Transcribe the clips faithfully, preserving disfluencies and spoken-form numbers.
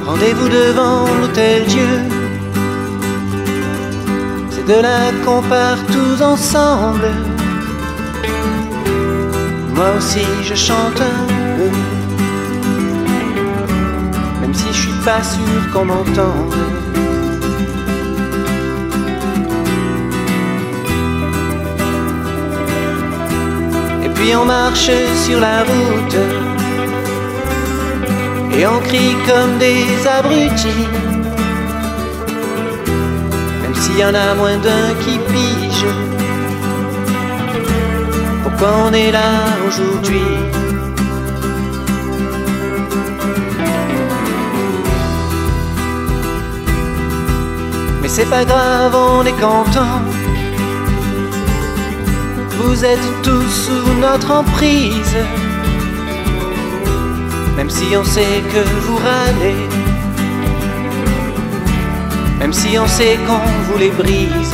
Rendez-vous devant l'Hôtel Dieu. C'est de là qu'on part tous ensemble. Moi aussi je chante un peu, même si je suis pas sûr qu'on m'entende. Et puis on marche sur la route et on crie comme des abrutis, même s'il y en a moins d'un qui pige pourquoi on est là aujourd'hui. Mais c'est pas grave, on est content. Vous êtes tous sous notre emprise, même si on sait que vous râlez, même si on sait qu'on vous les brise.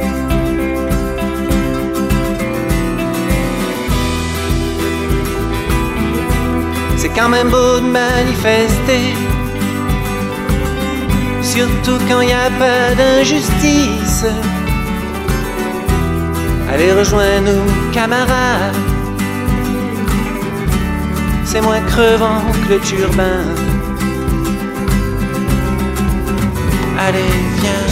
C'est quand même beau de manifester, surtout quand il n'y a pas d'injustice. Allez, rejoins-nous, camarades, c'est moins crevant que le turbin. Allez, viens.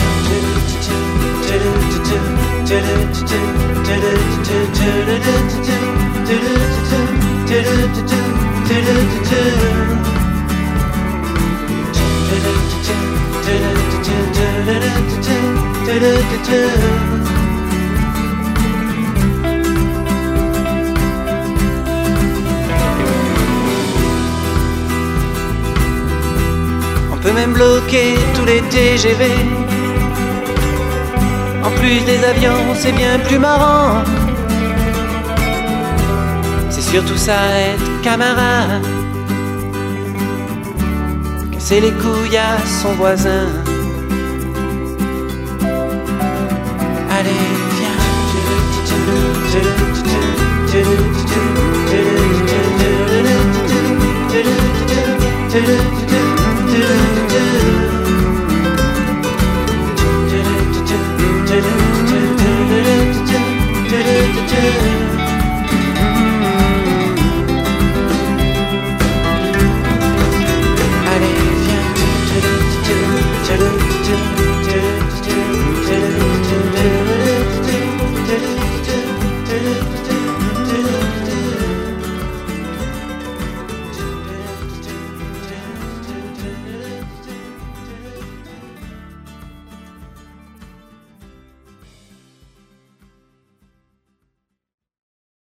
On peut même bloquer tous les T G V. En plus des avions, c'est bien plus marrant. C'est surtout ça, être camarade. Casser les couilles à son voisin. Allez, viens.